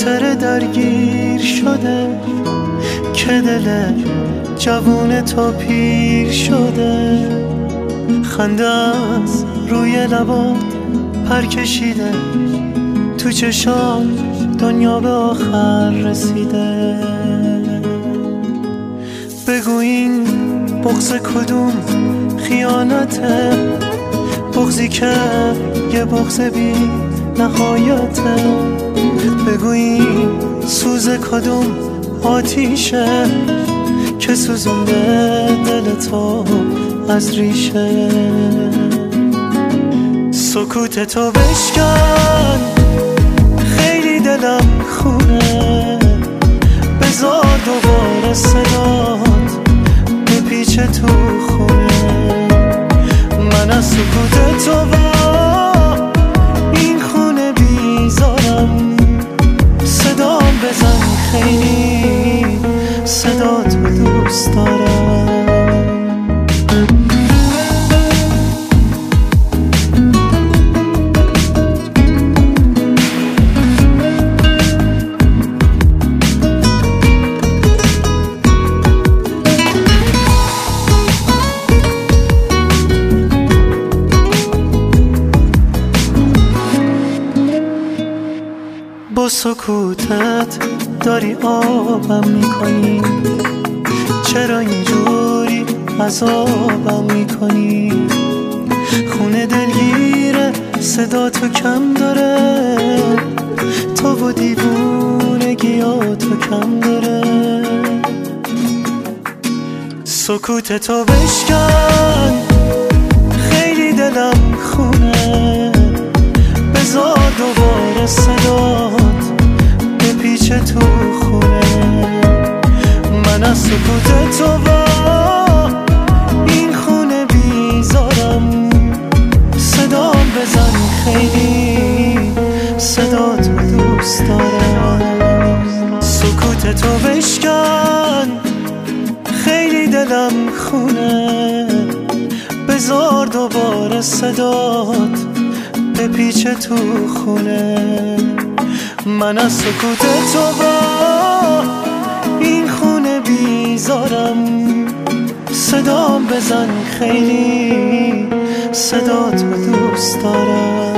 خاطر درگیر شده که دل جوون تو پیر شده. خنده از روی لبات پر کشیده، تو چشام دنیا به آخر رسیده. بگو این بغض کدوم خیانته، بغضی که یه بغض بی نهایته. بگو این سوز کدوم آتیشه که سوزونده دل تو از ریشه. سکوت تو بشکن، خیلی دلم خونه، بذار دوباره صدات بپیچه تو خونه. من از سکوت تو با این خونه بیزارم، صدام بزن خیلی صدا تو دوست دارم. با سکوتت داری آبم میکنی، چرا اینجوری عذابم میکنی؟ خونه دلگیره صدا تو کم داره، تو و دیوونگیاتو کم داره. سکوت تو بشکن، خیلی دلم خونه، بذار دوباره صدات بپیچه تو خونه. من از سکوت تو با این خونه بیزارم، صدام بزن خیلی صدا تو دوست دارم. سکوت تو بشکن، خیلی دلم خونه، بذار دوباره صدات بپیچه تو خونه. من از سکوت تو با این خونه بیزارم، صدام بزن خیلی صدا تو دوست دارم.